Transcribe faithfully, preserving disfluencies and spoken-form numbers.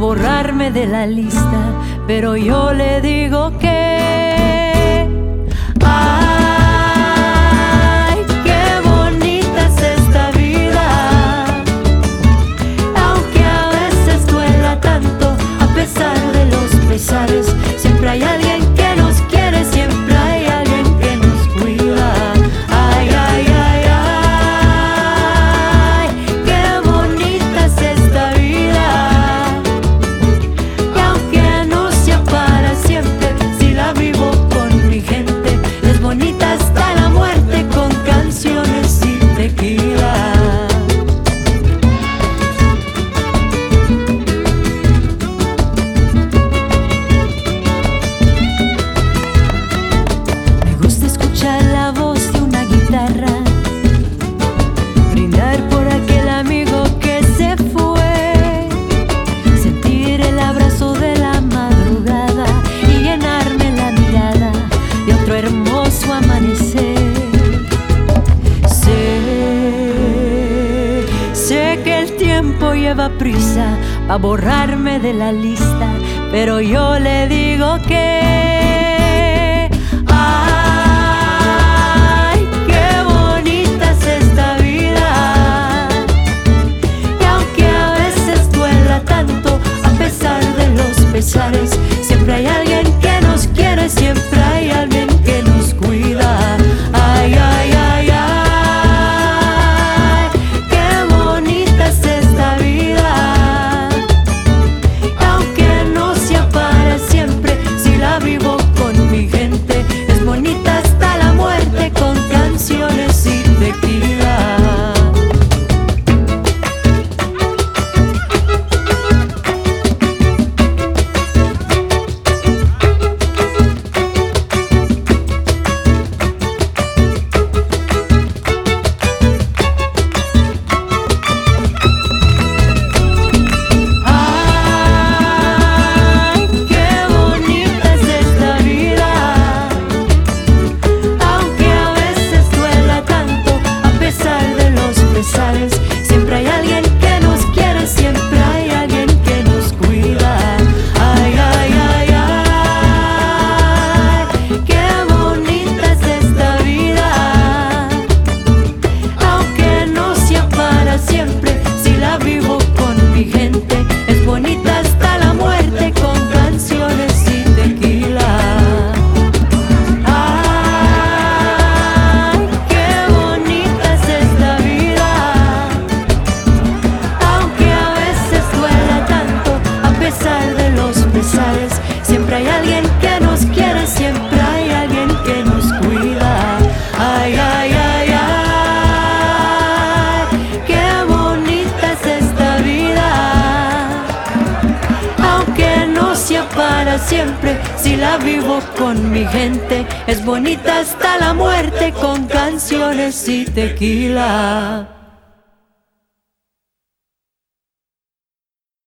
borrarme de la lista, pero yo le digo que ay, qué bonita es esta vida, aunque a veces duela tanto, a pesar de los pesares, siempre hay alguien que nos quiere, siempre hay alguien que nos cuida. Ay, ay, ay, ay, qué bonita es esta vida, y aunque no sea para siempre, si la vivo con mi gente, es bonita hasta la muerte con canciones y tequila. Me gusta escuchar la voz de una guitarra, brindar por aquel amigo que se fue, sentir el abrazo de la madrugada y llenarme la mirada de otro hermoso amanecer. Sé, sé que el tiempo lleva prisa a borrarme de la lista, pero yo le digo que ay, qué bonita es esta vida, y aunque a veces duela tanto, a pesar de los pesares, siempre hay alguien que nos quiere, siempre hay alguien que nos cuida. Ay, ay, ay, ay, qué bonita es esta vida, aunque no sea para siempre, si la vivo con mi gente, es bonita hasta la muerte con canciones y tequila. Ay, qué bonita es esta vida, aunque a veces duela tanto, a pesar de los pesares, siempre hay alguien que nos quiere, siempre hay alguien que nos cuida. Ay, ay, ay, ay, qué bonita es esta vida, aunque no sea para siempre, si la vivo con mi gente, es bonita hasta la muerte con canciones y tequila. Ay, qué bonita es esta vida, aunque a veces duela tanto, a pesar de los pesares, siempre hay alguien que nos quiere, siempre hay alguien que nos cuida. Ay, ay, ay, ay, qué bonita es esta vida, aunque no sea para siempre, si la vivo con mi gente, es bonita hasta la muerte con canciones y tequila.